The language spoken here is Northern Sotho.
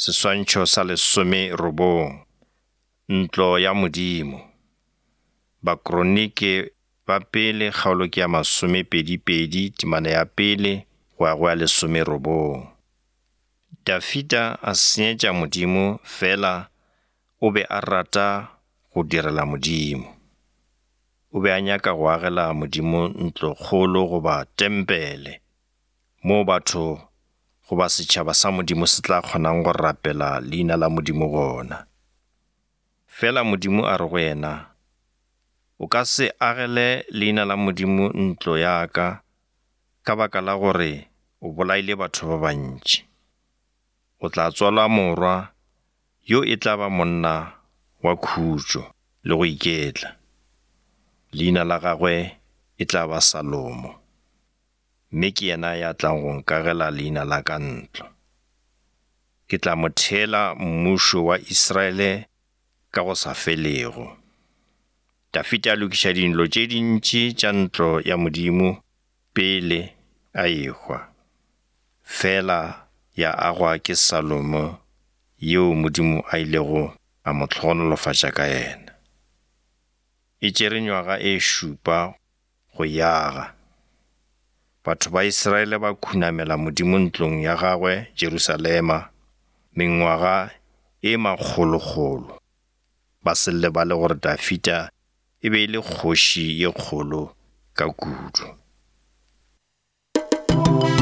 Seswantšho sa 19, ntlo ya Modimo. Bakronike ba pele kgaolo ke ya 22 temana ya pele go ya 19. Dafita a senyetša Modimo fela o be a rata go direla Modimo. O be a nyaka go agela Modimo ntlo kgolo goba tempele, moo batho goba setšhaba sa Modimo se tla kgonang go rapela leina la Modimo gona. Fela Modimo a re go yena, o ka se agele leina la Modimo ntlo ya ka baka la gore o bolaile batho ba bantši. O tla tswala morwa yo e tla ba monna wa khutšo le go iketla. Leina la gagwe e tla ba Salomo, mme ke yena ya tlang go nkagela leina la ka ntlo. Ke tla mo thela mmušo wa Israele ka go sa felego. Dafita a lokiša dinlo tše dintši tša ntlo ya Modimo pele a ekwa. Fela ya agwa ke Salomo yeo Modimo a ilego a mo tlhogonolofatša ka yena. E tšere nywaga e 7 go yaga. Batho ba Israele ba khunamela Modimo ntlong ya gagwe Jerusalema mengwaga e 100. Ba se lebale gore Dafita e be e le kgoši ye kgolo ka kudu.